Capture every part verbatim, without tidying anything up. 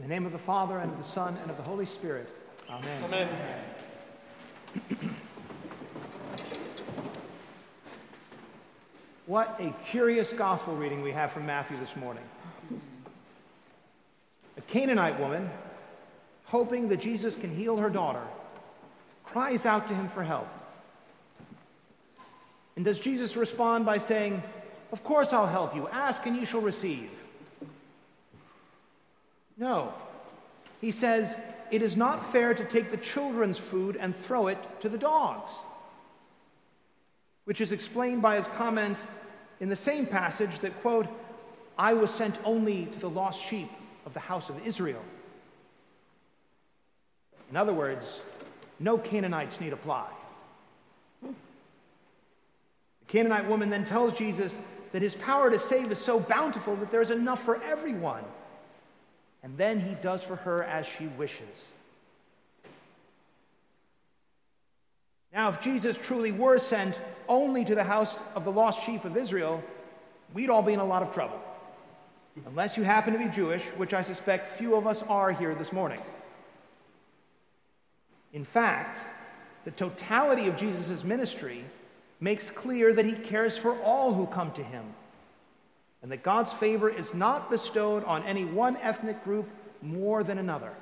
In the name of the Father, and of the Son, and of the Holy Spirit. Amen. Amen. What a curious gospel reading we have from Matthew this morning. A Canaanite woman, hoping that Jesus can heal her daughter, cries out to him for help. And does Jesus respond by saying, "Of course I'll help you. Ask and you shall receive"? No. He says, "It is not fair to take the children's food and throw it to the dogs," which is explained by his comment in the same passage that, quote, "I was sent only to the lost sheep of the house of Israel." In other words, no Canaanites need apply. The Canaanite woman then tells Jesus that his power to save is so bountiful that there is enough for everyone. And then he does for her as she wishes. Now, if Jesus truly were sent only to the house of the lost sheep of Israel, we'd all be in a lot of trouble. Unless you happen to be Jewish, which I suspect few of us are here this morning. In fact, the totality of Jesus' ministry makes clear that he cares for all who come to him, and that God's favor is not bestowed on any one ethnic group more than another.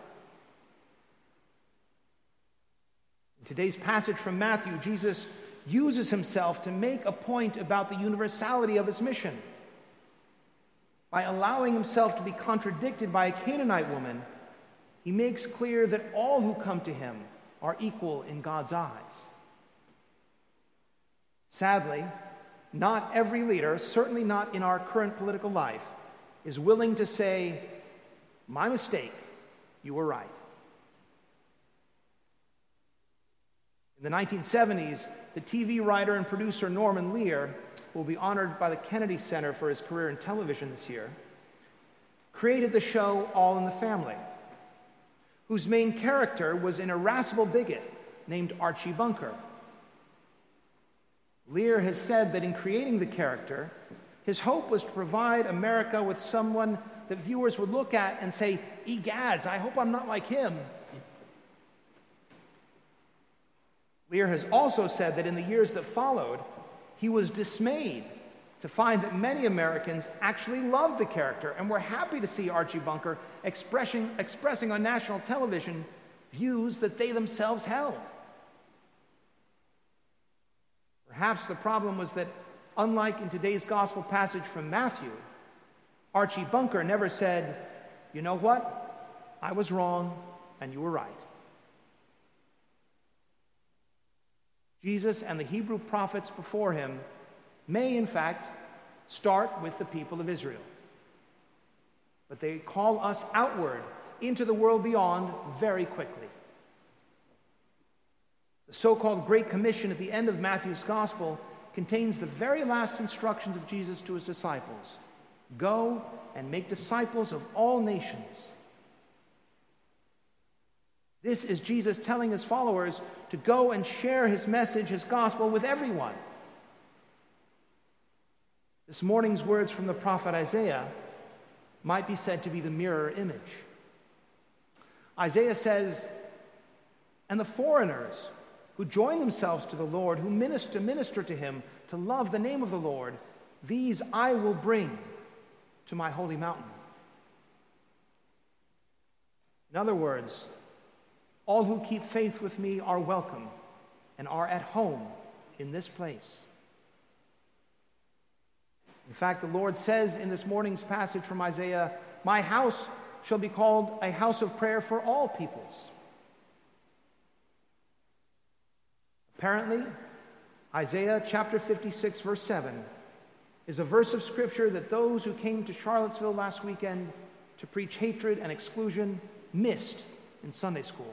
In today's passage from Matthew, Jesus uses himself to make a point about the universality of his mission. By allowing himself to be contradicted by a Canaanite woman, he makes clear that all who come to him are equal in God's eyes. Sadly, not every leader, certainly not in our current political life, is willing to say, "My mistake, you were right." In the nineteen seventies, the T V writer and producer Norman Lear, who will be honored by the Kennedy Center for his career in television this year, created the show All in the Family, whose main character was an irascible bigot named Archie Bunker. Lear has said that in creating the character, his hope was to provide America with someone that viewers would look at and say, "Egads, I hope I'm not like him." Lear has also said that in the years that followed, he was dismayed to find that many Americans actually loved the character and were happy to see Archie Bunker expressing, expressing on national television views that they themselves held. Perhaps the problem was that, unlike in today's gospel passage from Matthew, Archie Bunker never said, "You know what? I was wrong and you were right." Jesus and the Hebrew prophets before him may, in fact, start with the people of Israel. But they call us outward into the world beyond very quickly. The so-called Great Commission at the end of Matthew's Gospel contains the very last instructions of Jesus to his disciples. Go and make disciples of all nations. This is Jesus telling his followers to go and share his message, his gospel, with everyone. This morning's words from the prophet Isaiah might be said to be the mirror image. Isaiah says, "And the foreigners who join themselves to the Lord, who minister, minister to him, to love the name of the Lord, these I will bring to my holy mountain." In other words, all who keep faith with me are welcome and are at home in this place. In fact, the Lord says in this morning's passage from Isaiah, "My house shall be called a house of prayer for all peoples." Apparently, Isaiah chapter fifty-six, verse seven, is a verse of scripture that those who came to Charlottesville last weekend to preach hatred and exclusion missed in Sunday school.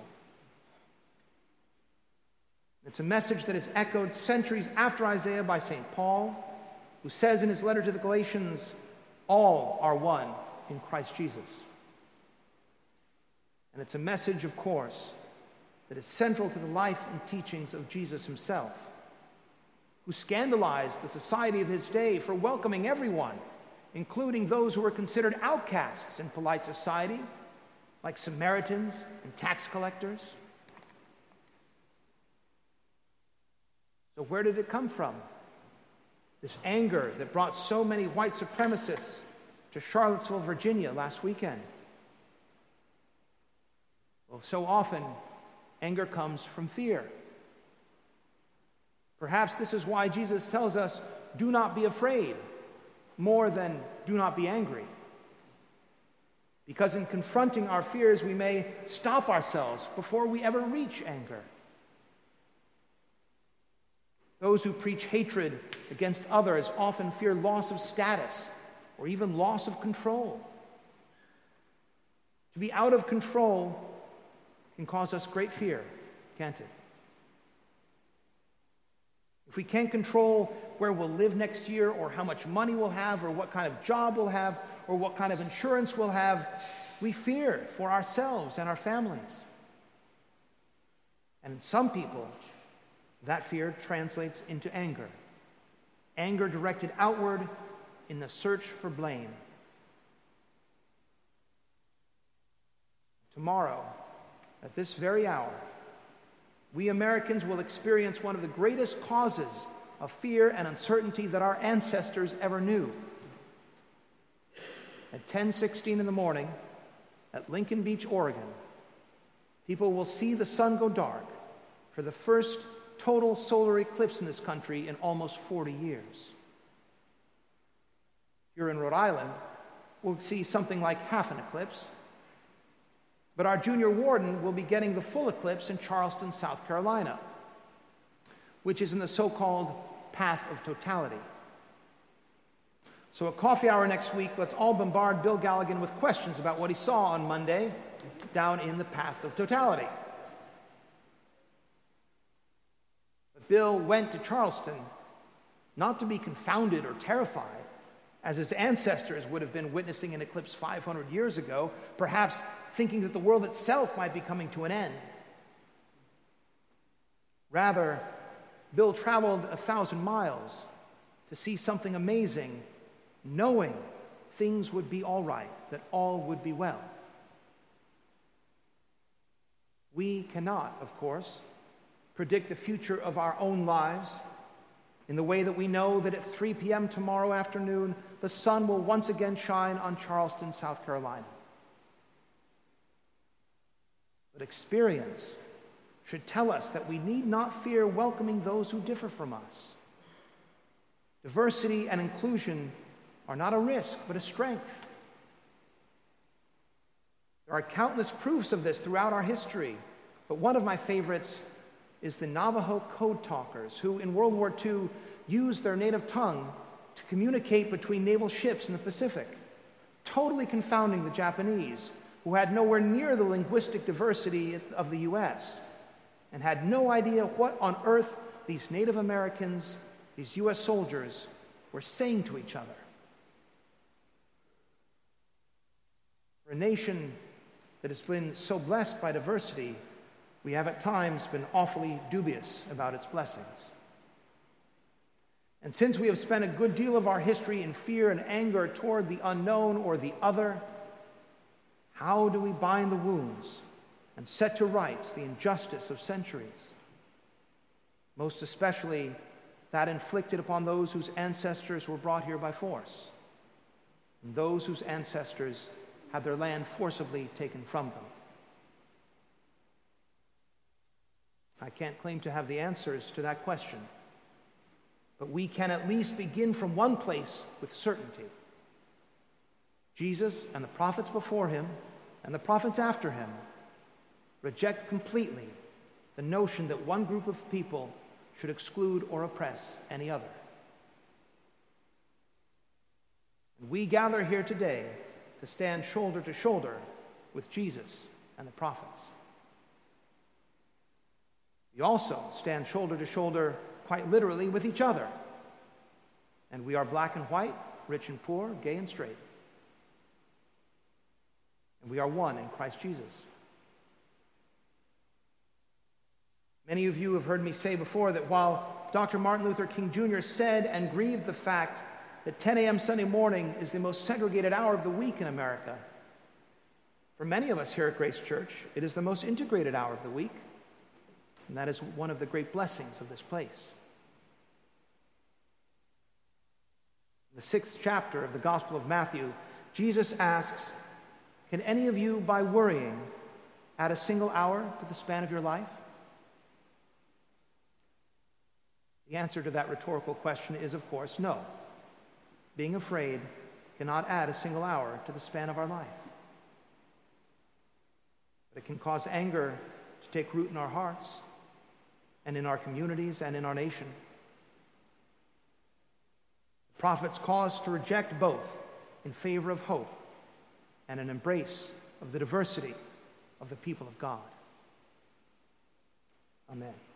It's a message that is echoed centuries after Isaiah by Saint Paul, who says in his letter to the Galatians, "All are one in Christ Jesus." And it's a message, of course, that is central to the life and teachings of Jesus himself, who scandalized the society of his day for welcoming everyone, including those who were considered outcasts in polite society, like Samaritans and tax collectors. So where did it come from? This anger that brought so many white supremacists to Charlottesville, Virginia last weekend. Well, so often, anger comes from fear. Perhaps this is why Jesus tells us, do not be afraid, more than do not be angry. Because in confronting our fears, we may stop ourselves before we ever reach anger. Those who preach hatred against others often fear loss of status or even loss of control. To be out of control can cause us great fear, can't it? If we can't control where we'll live next year, or how much money we'll have, or what kind of job we'll have, or what kind of insurance we'll have, we fear for ourselves and our families. And in some people, that fear translates into anger. Anger directed outward in the search for blame. Tomorrow, at this very hour, we Americans will experience one of the greatest causes of fear and uncertainty that our ancestors ever knew. At ten sixteen in the morning, at Lincoln Beach, Oregon, people will see the sun go dark for the first total solar eclipse in this country in almost forty years. Here in Rhode Island, we'll see something like half an eclipse, but our junior warden will be getting the full eclipse in Charleston, South Carolina, which is in the so-called path of totality. So at coffee hour next week, let's all bombard Bill Galligan with questions about what he saw on Monday down in the path of totality. But Bill went to Charleston not to be confounded or terrified, as his ancestors would have been witnessing an eclipse five hundred years ago, perhaps thinking that the world itself might be coming to an end. Rather, Bill traveled a thousand miles to see something amazing, knowing things would be all right, that all would be well. We cannot, of course, predict the future of our own lives in the way that we know that at three p.m. tomorrow afternoon, the sun will once again shine on Charleston, South Carolina. But experience should tell us that we need not fear welcoming those who differ from us. Diversity and inclusion are not a risk, but a strength. There are countless proofs of this throughout our history, but one of my favorites is the Navajo code talkers, who in World War Two used their native tongue to communicate between naval ships in the Pacific, totally confounding the Japanese, who had nowhere near the linguistic diversity of the U S and had no idea what on earth these Native Americans, these U S soldiers, were saying to each other. For a nation that has been so blessed by diversity, we have at times been awfully dubious about its blessings. And since we have spent a good deal of our history in fear and anger toward the unknown or the other, how do we bind the wounds and set to rights the injustice of centuries? Most especially that inflicted upon those whose ancestors were brought here by force, and those whose ancestors had their land forcibly taken from them. I can't claim to have the answers to that question, but we can at least begin from one place with certainty. Jesus and the prophets before him and the prophets after him reject completely the notion that one group of people should exclude or oppress any other. And we gather here today to stand shoulder to shoulder with Jesus and the prophets. We also stand shoulder to shoulder, quite literally, with each other. And we are black and white, rich and poor, gay and straight. And we are one in Christ Jesus. Many of you have heard me say before that while Doctor Martin Luther King Junior said and grieved the fact that ten a.m. Sunday morning is the most segregated hour of the week in America, For many of us here at Grace Church, it is the most integrated hour of the week, and that is one of the great blessings of this place. In the sixth chapter of the Gospel of Matthew, Jesus asks, "Can any of you, by worrying, add a single hour to the span of your life?" The answer to that rhetorical question is, of course, no. Being afraid cannot add a single hour to the span of our life. But it can cause anger to take root in our hearts and in our communities and in our nation. The prophets call us to reject both in favor of hope and an embrace of the diversity of the people of God. Amen.